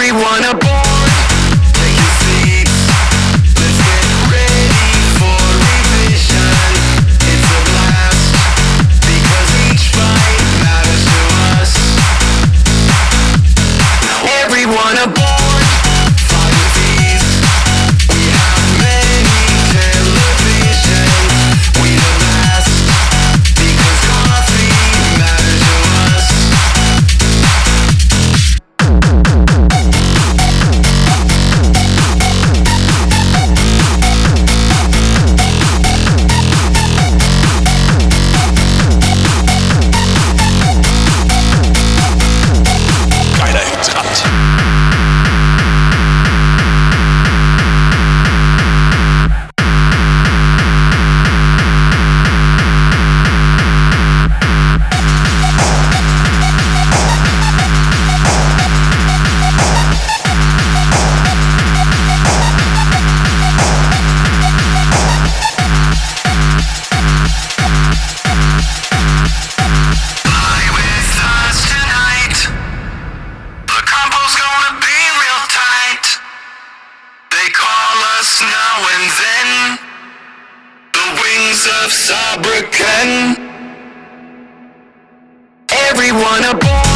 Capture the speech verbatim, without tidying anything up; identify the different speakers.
Speaker 1: Everyone aboard, take your seats. Let's get ready for revision. It's a blast, because each fight matters to us. Now everyone aboard, follow these. We have many televisions. We the best, because coffee matters to us. Now and then, the wings of Sabrakan. Everyone aboard.